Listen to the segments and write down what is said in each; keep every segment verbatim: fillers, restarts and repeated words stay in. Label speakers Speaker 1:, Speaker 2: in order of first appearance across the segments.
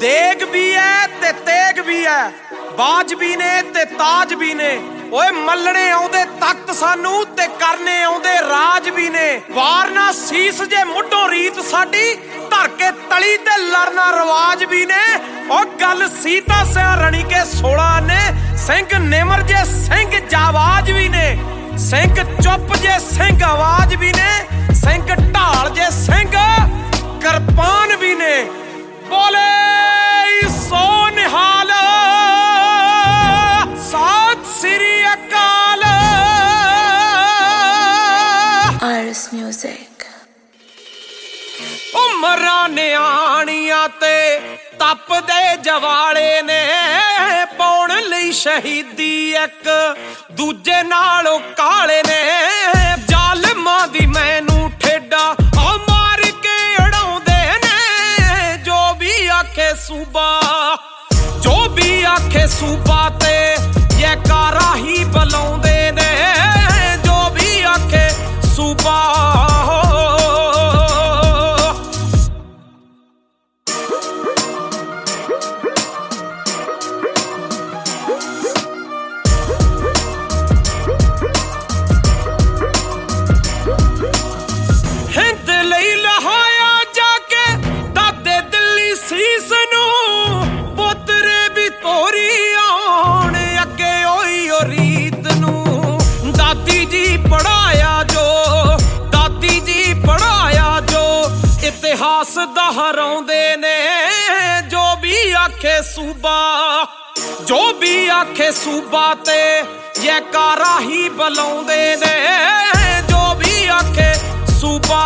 Speaker 1: देग भी है ते तेग भी है, बाज भी ने ते ताज भी ने। ओए मल्लने आउंदे तख्त सानू ते करने आउंदे राज भी ने। वारना सीस जे मुढों रीत साडी, धर के तली ते लड़ना रवाज भी ने। ओ गल सीता सियारणी के सोलह ने, सिंह निमर जे सिंह जावाज भी ने। सिंह चुप जे सिंह आवाज भी ने, सिंह ढाल जे सिंह किरपान भी ने। बोले सो निहाल सत श्री अकाल।
Speaker 2: RS music.
Speaker 1: उमरा नियाणियां ते तप दे जवाले ने, पाउण लई शहीदी एक दूजे नालों काले ने। जालिमां दी मैनू ठेडा आ मार के उड़ाउंदे ने, जो भी आखे सूबा जो भी आखे सूबा ते ये कारा ही बुलाउंदे ने। जो भी आखे सूबा इतिहास दोहराउंदे ने। जो भी आखे सूबा जो भी आखे सूबा ते ये कारा ही बुलाउंदे ने। जो भी आखे सूबा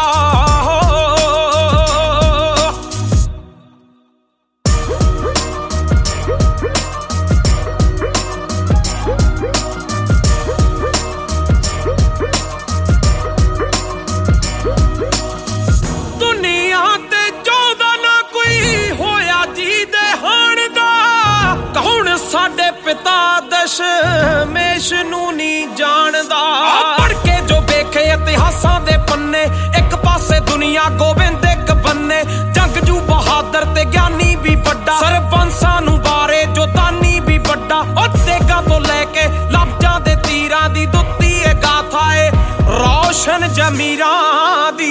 Speaker 1: पिता दशमेश नू नहीं जानदा। पढ़ के जो वेखे इतिहासां दे पन्ने, एक पासे दुनिया गोबिंद एक बन्ने। जंगजू बहादुर ते ज्ञानी भी बड़ा, सरबंसां नू बारे जो दानी भी बड़ा। और तेगा तो लैके लफ्जां दे तीरां दी दुत्ती ए गाथा ए रोशन जमीरां दी।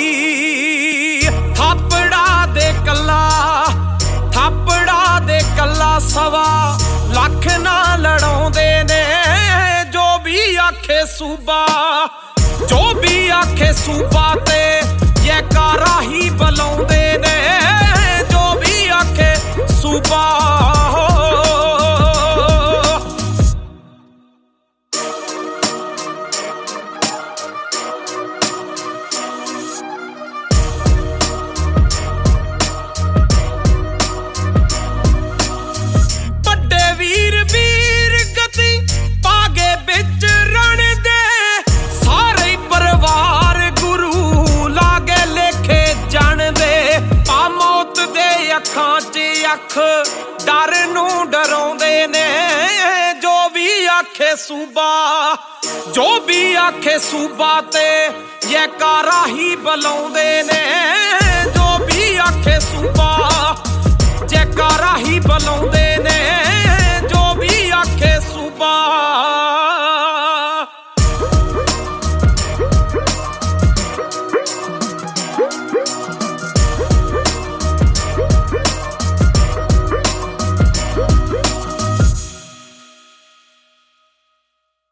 Speaker 1: थापड़ा दे कल्ला थापड़ा दे कल्ला सवा लख ना लड़ाउंदे ने। जो भी आखे सूबा जो भी आखे सूबा ते ये कारा ही बुलाउंदे ने। जो भी आखे सूबा अख डर नू डराउंदे ने। जो भी आखे सूबा जो भी आखे सूबा ते ये कारा ही बुलाउंदे ने। जो भी आखे सूबा ये कारा ही बुलाउंदे